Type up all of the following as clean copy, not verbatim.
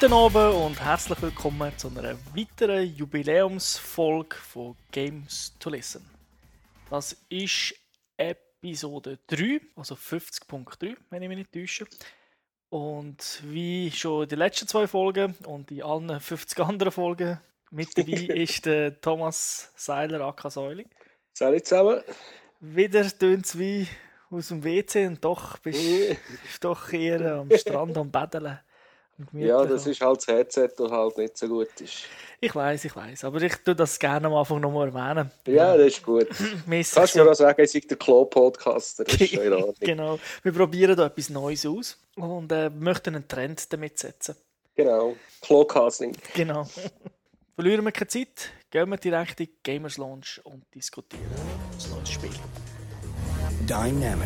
Guten Abend und herzlich willkommen zu einer weiteren Jubiläumsfolge von Games to Listen. Das ist Episode 3, also 50.3, wenn ich mich nicht täusche. Und wie schon in den letzten 2 Folgen und in allen 50 anderen Folgen mit dabei ist der Thomas Seiler aka Säuli. Salut zusammen. Wieder tönt es wie aus dem WC und doch bist du doch eher am Strand am Paddeln. Ja, das ist halt das Headset, das halt nicht so gut ist. Ich weiß, aber ich tue das gerne am Anfang nochmal erwähnen. Ja, das ist gut. Kannst du mir auch sagen, ich sei der Klo-Podcaster, das ist schon in Ordnung. Genau, wir probieren da etwas Neues aus und möchten einen Trend damit setzen. Genau, Klo-Casting. Genau. Verlieren wir keine Zeit, gehen wir direkt in die Gamers Lounge und diskutieren das neue Spiel. Dynamic,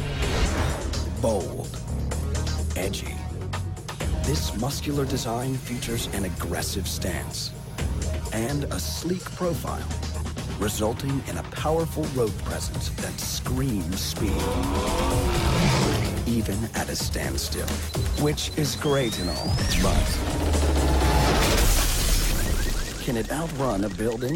bold, edgy. This muscular design features an aggressive stance and a sleek profile, resulting in a powerful road presence that screams speed, even at a standstill, which is great and all, but can it outrun a building?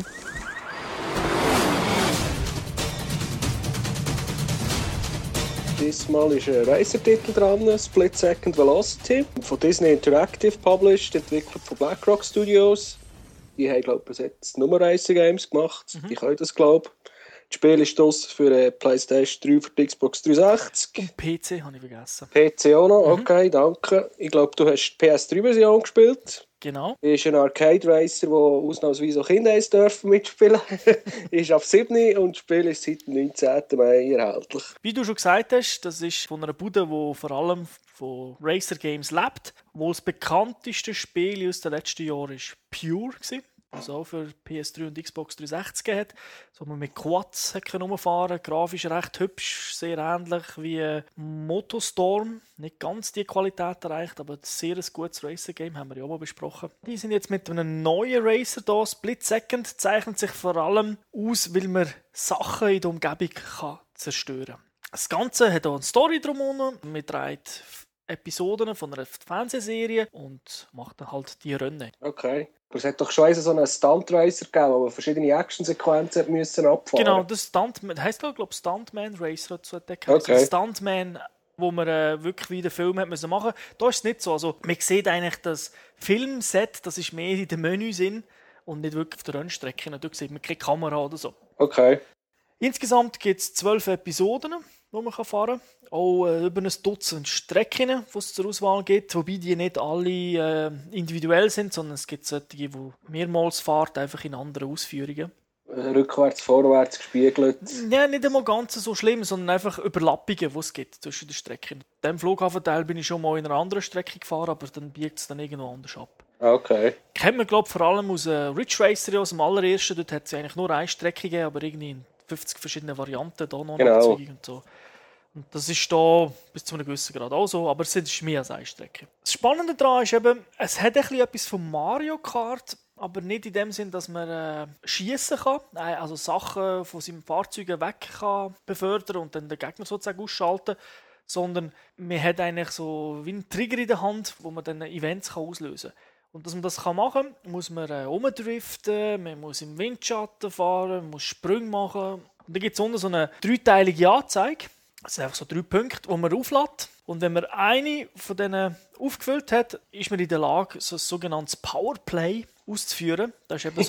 Diesmal ist ein Racer-Titel dran, Split Second Velocity, von Disney Interactive published, entwickelt von BlackRock Studios. Die haben, glaube ich, bis jetzt nur Racer-Games gemacht. Die können das, glaube ich. Das Spiel ist draussen für PlayStation 3, für die Xbox 360. Und PC habe ich vergessen. PC auch noch, okay, danke. Ich glaube, du hast die PS3-Version gespielt. Genau. Ist ein Arcade-Racer, der ausnahmsweise auch Kinder dürfen mitspielen. Ist ab 7 und das Spiel ist seit dem 19. Mai erhältlich. Wie du schon gesagt hast, das ist von einer Bude, die vor allem von Racer Games lebt, wo das bekannteste Spiel aus den letzten Jahren ist Pure war. Also auch für PS3 und Xbox 360 hat, so man mit Quads rumfahren, grafisch recht hübsch, sehr ähnlich wie Motostorm. Nicht ganz die Qualität erreicht, aber ein sehr gutes Racer-Game, haben wir ja auch mal besprochen. Die sind jetzt mit einem neuen Racer da, Split Second, zeichnet sich vor allem aus, weil man Sachen in der Umgebung kann zerstören kann. Das Ganze hat auch eine Story drumherum, mit 3 Episoden von einer Fernsehserie und macht dann halt die Rennen. Okay. Aber es hat doch schon so einen Stunt-Racer gegeben, wo man verschiedene Action-Sequenzen müssen abfahren. Genau, das Stuntman, heisst glaube ich Stuntman Racer so okay. Also Stuntman, wo man wirklich wie den Film hat müssen machen. Da ist es nicht so. Also man sieht eigentlich das Filmset, das ist mehr in den Menüs und nicht wirklich auf der Rennstrecke. Da sieht man keine Kamera oder so. Okay. Insgesamt gibt es 12 Episoden, die man fahren kann. Auch über ein Dutzend Strecken, die es zur Auswahl gibt. Wobei die nicht alle individuell sind, sondern es gibt solche, die mehrmals fahren, einfach in anderen Ausführungen. Rückwärts, vorwärts gespiegelt. Ja, nicht einmal ganz so schlimm, sondern einfach Überlappungen, die es gibt zwischen den Strecken. In diesem Flughafenteil bin ich schon mal in einer anderen Strecke gefahren, aber dann biegt es dann irgendwo anders ab. Okay. Kennt man, glaube ich, vor allem aus Ridge Racer, aus dem allerersten. Dort hat es eigentlich nur eine Strecke gegeben, aber irgendwie in 50 verschiedene Varianten, da noch genau. Und so. Und das ist da bis zu einem gewissen Grad auch so, aber es ist mehr als eine Strecke. Das Spannende daran ist eben, es hat etwas von Mario Kart, aber nicht in dem Sinn, dass man schiessen kann, also Sachen von seinem Fahrzeug weg kann befördern und dann den Gegner sozusagen ausschalten, sondern man hat eigentlich so wie einen Trigger in der Hand, wo man dann Events auslösen kann. Und dass man das machen kann, muss man rumdriften, man muss im Windschatten fahren, man muss Sprünge machen. Und dann gibt es unten so eine 3-teilige Anzeige. Das sind einfach so 3 Punkte, die man auflädt. Und wenn man eine von denen aufgefüllt hat, ist man in der Lage, so ein sogenanntes Powerplay auszuführen. Das ist eben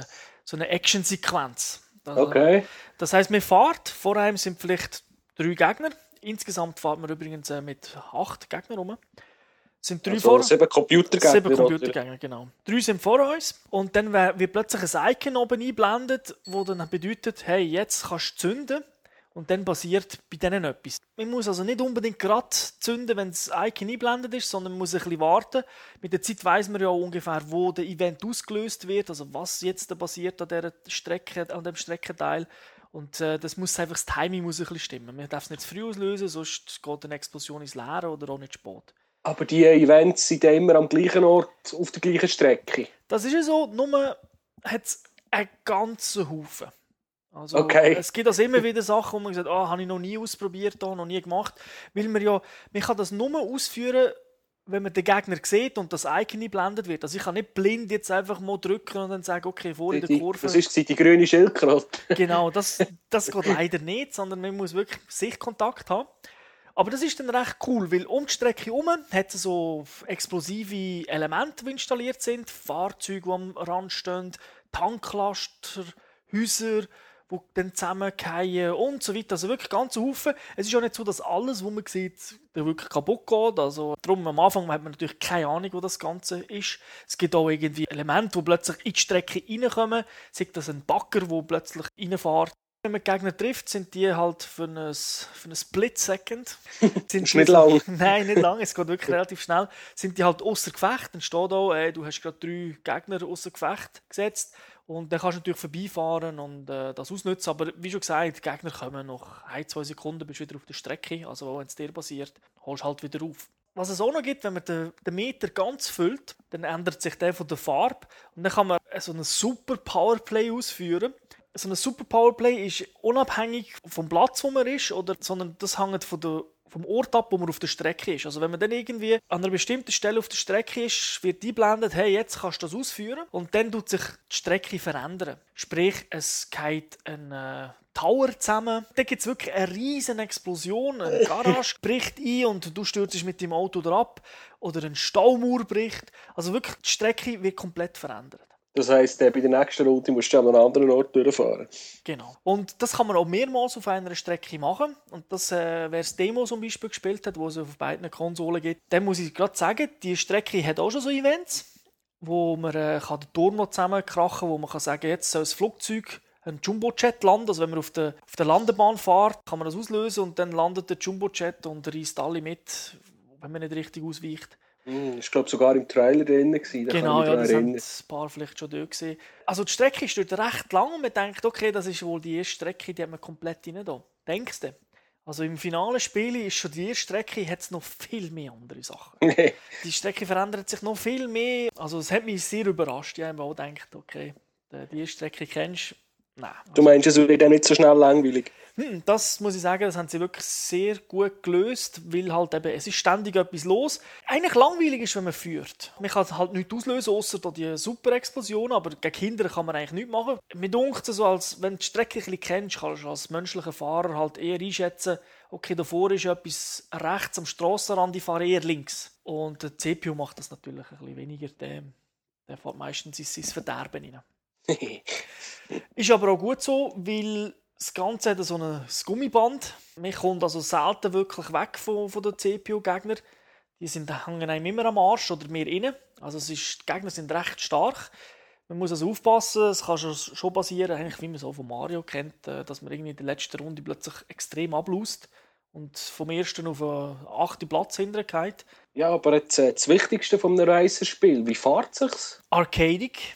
so eine Action-Sequenz. Okay. Das heisst, man fährt, vor einem sind vielleicht 3 Gegner. Insgesamt fährt man übrigens mit 8 Gegnern rum. Sind 3 also 7 Computergegner. 7 Computergegner, genau. 3 sind vor uns und dann wird plötzlich ein Icon oben eingeblendet, das dann bedeutet, hey, jetzt kannst du zünden. Und dann passiert bei denen etwas. Man muss also nicht unbedingt gerade zünden, wenn das Icon eingeblendet ist, sondern man muss ein bisschen warten. Mit der Zeit weiss man ja ungefähr, wo der Event ausgelöst wird, also was jetzt passiert an dieser Strecke, an dem Streckenteil. Und das Timing muss ein bisschen stimmen. Man darf es nicht zu früh auslösen, sonst geht eine Explosion ins Leere oder auch nicht spät. Aber die Events sind immer am gleichen Ort, auf der gleichen Strecke? Das ist ja so, nur hat es einen ganzen Haufen. Also, okay. Es gibt also immer wieder Sachen, wo man sagt, habe ich noch nie ausprobiert, noch nie gemacht. Weil man kann das nur ausführen, wenn man den Gegner sieht und das Icon eingeblendet wird. Also ich kann nicht blind jetzt einfach mal drücken und dann sagen, okay, vor in der Kurve. Das ist die grüne Schildkröte. Genau, das geht leider nicht, sondern man muss wirklich Sichtkontakt haben. Aber das ist dann recht cool, weil um die Strecke herum hat es so explosive Elemente, die installiert sind. Fahrzeuge, die am Rand stehen, Tanklaster, Häuser, die dann zusammenfallen und so weiter. Also wirklich ganz Haufen. Es ist auch nicht so, dass alles, was man sieht, wirklich kaputt geht. Also darum, am Anfang hat man natürlich keine Ahnung, wo das Ganze ist. Es gibt auch irgendwie Elemente, die plötzlich in die Strecke reinkommen. Sei das ein Bagger, der plötzlich reinfährt. Wenn man Gegner trifft, sind die halt für eine Split-Second. Ist nicht lang. Nein, nicht lang, es geht wirklich relativ schnell. Sind die halt außer Gefecht, dann steht da, du hast gerade 3 Gegner außer Gefecht gesetzt. Und dann kannst du natürlich vorbeifahren und das ausnutzen. Aber wie schon gesagt, die Gegner kommen nach 1-2 Sekunden, bist du wieder auf der Strecke. Also wenn es dir passiert, holst du halt wieder auf. Was es auch noch gibt, wenn man den Meter ganz füllt, dann ändert sich der von der Farbe. Und dann kann man so einen super Powerplay ausführen. So ein Super Powerplay ist unabhängig vom Platz, wo man ist, sondern das hängt vom Ort ab, wo man auf der Strecke ist. Also wenn man dann irgendwie an einer bestimmten Stelle auf der Strecke ist, wird eingeblendet, hey, jetzt kannst du das ausführen. Und dann tut sich die Strecke verändern. Sprich, es geht ein Tower zusammen. Dann gibt es wirklich eine riesen Explosion. Eine Garage bricht ein und du stürzt mit deinem Auto ab. Oder ein Staumauer bricht. Also wirklich, die Strecke wird komplett verändert. Das heisst, bei der nächsten Route musst du an einem anderen Ort durchfahren. Genau. Und das kann man auch mehrmals auf einer Strecke machen. Und das, wer das Demo zum Beispiel gespielt hat, wo es auf beiden Konsolen gibt, dann muss ich gerade sagen, die Strecke hat auch schon so Events, wo man kann den Turm noch zusammenkrachen kann, wo man kann sagen, jetzt soll das Flugzeug ein Jumbojet landen. Also wenn man auf der Landebahn fährt, kann man das auslösen und dann landet der Jumbojet und reißt alle mit, wenn man nicht richtig ausweicht. Ich glaube sogar im Trailer drin. Genau, ja, das haben ein paar vielleicht schon dort gesehen. Also die Strecke ist dort recht lang und man denkt, okay, das ist wohl die erste Strecke, die haben wir komplett rein da. Denkst du? Also im finalen Spiel ist schon die erste Strecke, hat es noch viel mehr andere Sachen. Die Strecke verändert sich noch viel mehr. Also es hat mich sehr überrascht. Ich habe auch gedacht, okay, die erste Strecke kennst du. Nein. Du meinst, es wird dann nicht so schnell langweilig? Das muss ich sagen, das haben sie wirklich sehr gut gelöst, weil halt eben, es ist ständig etwas los. Eigentlich langweilig ist, wenn man führt. Man kann halt nichts auslösen, außer die super Explosion, aber gegen Kinder kann man eigentlich nichts machen. Mir dunkt es so, als wenn du die Strecke ein bisschen kennst, kannst du als menschlicher Fahrer halt eher einschätzen, okay, davor ist etwas rechts am Strassenrand, ich fahre eher links. Und der CPU macht das natürlich ein bisschen weniger, der fährt meistens ins Verderben rein. Ist aber auch gut so, weil das Ganze hat so ein Gummiband. Man kommt also selten wirklich weg von den CPU-Gegnern. Die hängen einem immer am Arsch oder mehr innen. Also die Gegner sind recht stark. Man muss also aufpassen. Es kann schon passieren, eigentlich wie man so von Mario kennt, dass man irgendwie in der letzten Runde plötzlich extrem ablaust und vom ersten auf den 8. Platz hintergeht. Ja, aber jetzt das Wichtigste von einem Racerspiel, wie fährt es sich? Arcadig.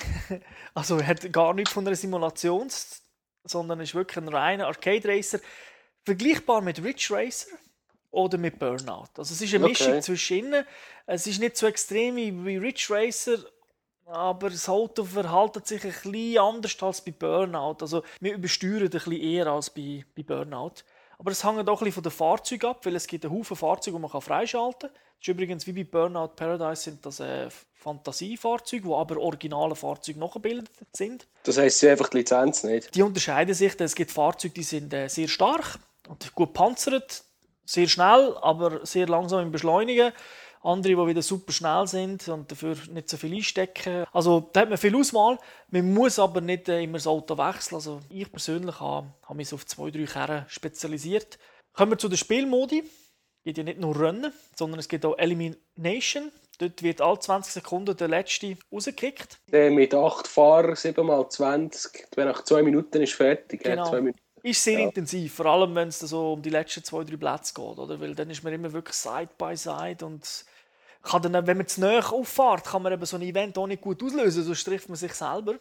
Also er hat gar nichts von einer Simulation, sondern ist wirklich ein reiner Arcade-Racer. Vergleichbar mit Ridge Racer oder mit Burnout. Also es ist eine Mischung zwischen ihnen. Es ist nicht so extrem wie Ridge Racer, aber das Auto verhält sich ein bisschen anders als bei Burnout. Also wir übersteuern ein bisschen eher als bei Burnout. Aber es hängt auch ein bisschen von den Fahrzeugen ab, weil es gibt einen Haufen Fahrzeuge, die man freischalten kann. Das ist übrigens wie bei Burnout Paradise sind das Fantasiefahrzeuge, die aber originale Fahrzeuge nachgebildet sind. Das heisst, sie haben einfach die Lizenz nicht? Die unterscheiden sich. Es gibt Fahrzeuge, die sind sehr stark und gut panzert, sehr schnell, aber sehr langsam im Beschleunigen. Andere, die wieder super schnell sind und dafür nicht so viel einstecken. Also da hat man viel Auswahl. Man muss aber nicht immer das Auto wechseln. Also ich persönlich habe mich auf 2-3 Karren spezialisiert. Kommen wir zu den Spielmodi. Es gibt ja nicht nur Rennen, sondern es gibt auch Elimination. Dort wird alle 20 Sekunden der Letzte rausgekickt. Mit 8 Fahrern, 7x20. Nach 2 Minuten ist fertig. Genau. 2 Minuten. Ist sehr intensiv, vor allem wenn es so um die letzten 2-3 Plätze geht. Oder? Weil dann ist man immer wirklich Side by Side und kann dann, wenn man zu nahe auffährt, kann man eben so ein Event auch nicht gut auslösen, sonst trifft man sich selber.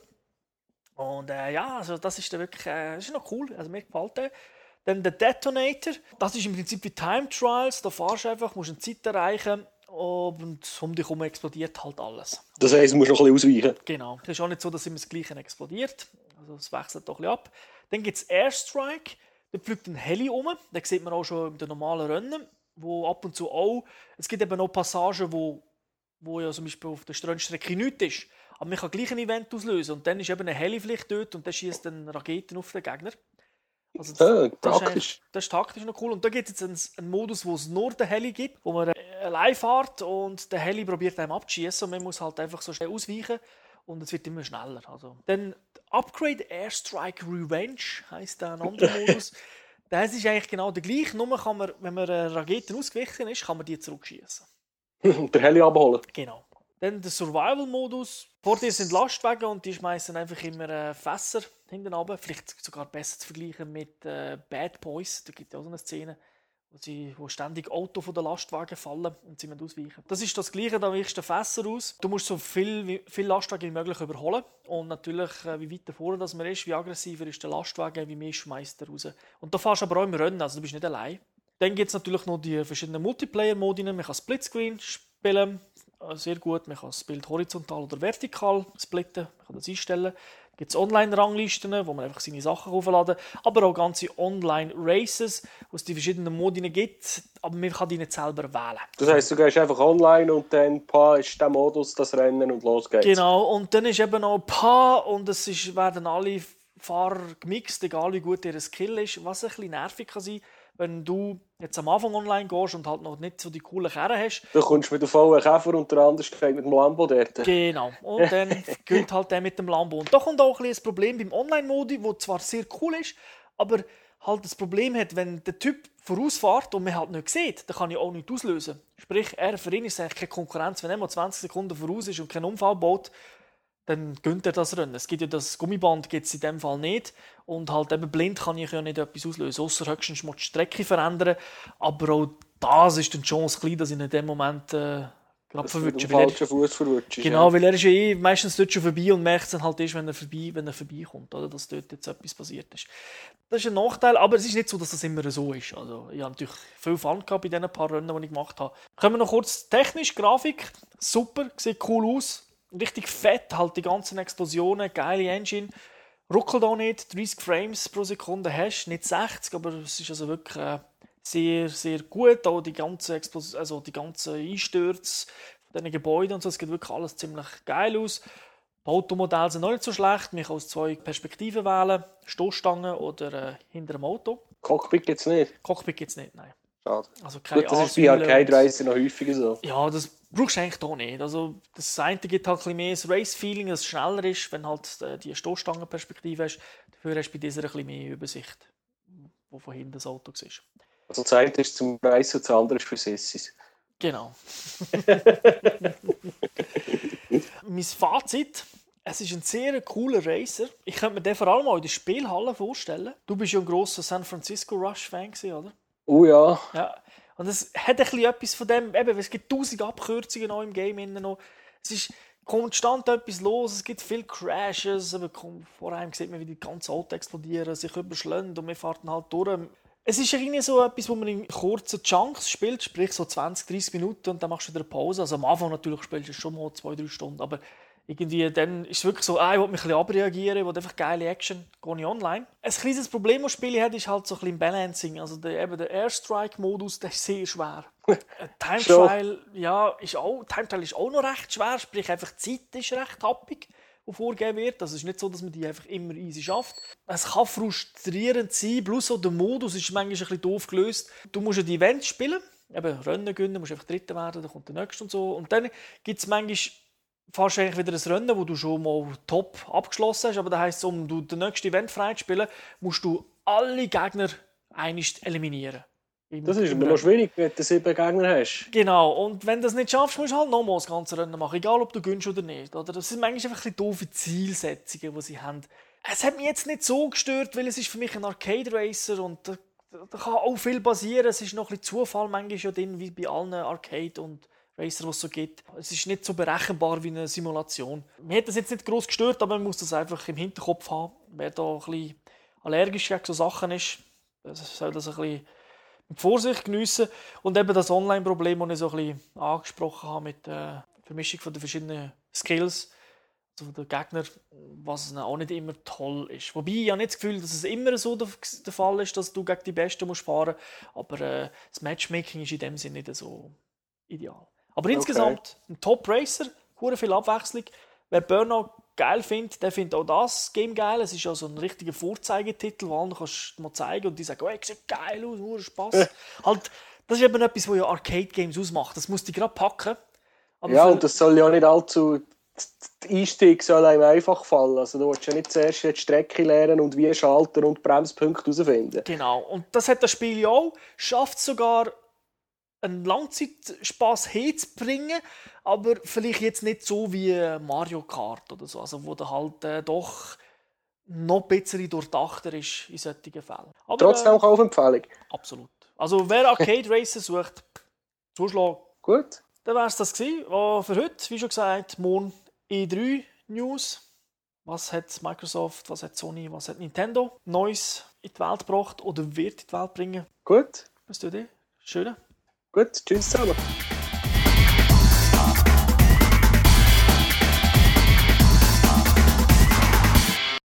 Und ja, also das ist dann wirklich das ist noch cool, also mir gefällt der. Dann der Detonator, das ist im Prinzip wie Time Trials, da fahrst du einfach, musst eine Zeit erreichen und um dich herum explodiert halt alles. Das heisst, du musst noch ein bisschen ausweichen. Genau, es ist auch nicht so, dass immer das Gleiche explodiert, also es wechselt doch ein bisschen ab. Dann gibt es Airstrike, da fliegt ein Heli um, den sieht man auch schon in den normalen Rennen. wo ab und zu auch, es gibt eben auch Passagen, wo ja zum Beispiel auf der Rennstrecke nichts ist, aber man kann gleich ein Event auslösen und dann ist eben eine helle Pflicht dort und dann schießt dann Raketen auf den Gegner. Also das ist taktisch noch cool. Und da gibt es jetzt einen Modus, wo es nur den Heli gibt, wo man allein fährt und der Heli probiert einem abzuschießen und man muss halt einfach so schnell ausweichen und es wird immer schneller. Also. Dann Upgrade Airstrike Revenge heisst der ein anderer Modus. Das ist eigentlich genau der gleiche, nur kann man, wenn man Raketen ausgewichen ist, kann man die zurückschießen. Der Heli abholen. Genau. Dann der Survival-Modus. Vor dir sind Lastwagen und die schmeißen einfach immer Fässer hinten runter. Vielleicht sogar besser zu vergleichen mit Bad Boys. Da gibt es auch so eine Szene, wo ständig Autos von den Lastwagen fallen und sie müssen ausweichen. Das ist das Gleiche, da weichst du Fässer aus. Du musst so viel Lastwagen wie möglich überholen. Und natürlich, wie weiter vorne das man ist, wie aggressiver ist der Lastwagen, wie mehr schmeißt er raus. Und da fährst du aber auch im Rennen, also du bist nicht allein. Dann gibt es natürlich noch die verschiedenen Multiplayer-Modi. Man kann Splitscreen spielen, sehr gut. Man kann das Bild horizontal oder vertikal splitten, man kann das einstellen. Da gibt es Online-Ranglisten, wo man einfach seine Sachen aufladen kann, aber auch ganze Online-Races, wo es die verschiedenen Modi gibt, aber man kann die nicht selber wählen. Das heisst, du gehst einfach online und dann ist der Modus, das Rennen und los geht's. Genau, und dann ist eben noch und werden alle Fahrer gemixt, egal wie gut ihr Skill ist, was ein bisschen nervig kann sein, wenn du jetzt am Anfang online gehst und halt noch nicht so die coolen Karren hast. Du kommst mit dem vollen Käfer und der andere steht mit dem Lambo dort. Genau, und dann gilt halt der mit dem Lambo. Und da kommt auch ein bisschen das Problem beim Online-Modi, der zwar sehr cool ist, aber halt das Problem hat, wenn der Typ vorausfährt und man halt nicht sieht, dann kann ich auch nichts auslösen. Sprich, für ihn ist es eigentlich keine Konkurrenz, wenn er mal 20 Sekunden voraus ist und keinen Unfall baut, dann gönnt er das Rennen. Es gibt ja das Gummiband gibt's in dem Fall nicht. Und halt eben blind kann ich ja nicht etwas auslösen. Ausser höchstens mal die Strecke verändern. Aber auch das ist dann die Chance klein, dass ich in dem Moment gerade verwünsche. Falschen Fuß verwünscht. Genau, ja. Weil er ist ja meistens dort schon vorbei und merkt es dann halt erst, wenn er vorbeikommt. Oder dass dort jetzt etwas passiert ist. Das ist ein Nachteil, aber es ist nicht so, dass das immer so ist. Also, ich habe natürlich viel Fun gehabt bei diesen paar Rennen, die ich gemacht habe. Kommen wir noch kurz technisch, Grafik. Super, sieht cool aus. Richtig fett, halt die ganzen Explosionen, geile Engine. Ruckelt auch nicht, 30 Frames pro Sekunde hast, nicht 60, aber es ist also wirklich sehr, sehr gut. Auch die ganzen Einstürze von diesen Gebäuden und so, es sieht wirklich alles ziemlich geil aus. Die Automodelle sind noch nicht so schlecht, man kann aus 2 Perspektiven wählen, Stoßstangen oder hinter dem Auto. Cockpit gibt es nicht? Cockpit gibt es nicht, nein. Schade. Also keine gut, das ist bei Arcade-Reisen noch häufiger so. Ja, das brauchst du eigentlich hier nicht. Also das eine gibt halt ein bisschen mehr das Race-Feeling, dass es schneller ist, wenn halt die Stoßstangenperspektive hast. Dafür hast du bei dieser ein bisschen mehr Übersicht, wo von hinten das Auto ist. Also das eine ist zum Reisen und das andere ist für Sessis. Genau. Mein Fazit: Es ist ein sehr cooler Racer. Ich könnte mir den vor allem auch in der Spielhalle vorstellen. Du bist ja ein grosser San Francisco Rush-Fan, oder? Oh ja. Ja. Und es hat ein bisschen etwas von dem, eben, es gibt 1000 Abkürzungen noch im Game. Es ist konstant etwas los, es gibt viele Crashes, aber vor allem sieht man, wie die ganzen Autos explodieren, sich überschlagen und wir fahren halt durch. Es ist irgendwie so etwas, wo man in kurzen Chunks spielt, sprich so 20, 30 Minuten und dann machst du wieder eine Pause. Also am Anfang natürlich spielst du schon mal 2-3 Stunden, aber irgendwie dann ist es wirklich so, ich will mich ein bisschen abreagieren, ich will einfach geile Action, gehe ich online. Ein kleines Problem, das das Spiel hat, ist halt so ein bisschen Balancing. Also der Airstrike-Modus, der ist sehr schwer. Time Trial ist auch noch recht schwer, sprich einfach die Zeit ist recht happig, die vorgegeben wird. Also es ist nicht so, dass man die einfach immer easy schafft. Es kann frustrierend sein, plus auch der Modus ist manchmal ein bisschen doof gelöst. Du musst ja die Events spielen, eben Rennen gewinnen, musst einfach Dritter werden, dann kommt der Nächste und so. Und dann gibt es manchmal fast eigentlich wieder ein Rennen, wo du schon mal top abgeschlossen hast, aber das heisst, um das nächste Event freizuspielen, musst du alle Gegner einst eliminieren. Das ist immer noch schwierig, wenn du 7 Gegner hast. Genau, und wenn du das nicht schaffst, musst du halt nochmal das ganze Rennen machen, egal ob du gewinnst oder nicht. Oder? Das sind manchmal einfach ein bisschen doofe Zielsetzungen, die sie haben. Es hat mich jetzt nicht so gestört, weil es ist für mich ein Arcade-Racer und da kann auch viel passieren. Es ist noch ein bisschen Zufall manchmal ja drin, wie bei allen Arcade- und Racer, was es so gibt. Es ist nicht so berechenbar wie eine Simulation. Mir hat das jetzt nicht gross gestört, aber man muss das einfach im Hinterkopf haben. Wer da ein bisschen allergisch gegen so Sachen ist, soll das ein bisschen mit Vorsicht geniessen. Und eben das Online-Problem, das ich so ein bisschen angesprochen habe mit der Vermischung von den verschiedenen Skills. also der Gegner, was auch nicht immer toll ist. Wobei ich habe nicht das Gefühl, dass es immer so der Fall ist, dass du gegen die Besten musst fahren musst, aber das Matchmaking ist in dem Sinne nicht so ideal. Aber insgesamt ein Top-Racer, hure viel Abwechslung. Wer Burnout geil findet, der findet auch das Game geil. Es ist ja so ein richtiger Vorzeigetitel, wo du kannst mal zeigen und die sagen, hey, sieht geil aus, hure Spass. Halt, das ist eben etwas, was ja Arcade-Games ausmacht. Das musst du gerade packen. Aber ja, und das soll ja nicht allzu... Der Einstieg soll einem einfach fallen. Also du willst ja nicht zuerst die Strecke lernen und wie Schalter und Bremspunkte herausfinden. Genau, und das hat das Spiel ja auch. Schafft sogar einen Langzeitspass hinzubringen, aber vielleicht jetzt nicht so wie Mario Kart oder so, also wo der halt doch noch ein bisschen durchdachter ist in solchen Fällen. Aber, trotzdem Kaufempfehlung. Absolut. Also wer Arcade Racer sucht, zuschlagen. Gut. Dann wäre es das gewesen. Für heute, wie schon gesagt, morgen E3 News. Was hat Microsoft, was hat Sony, was hat Nintendo Neues in die Welt gebracht oder wird in die Welt bringen? Gut. Was tut ihr? Schöne. Gut, tschüss zusammen.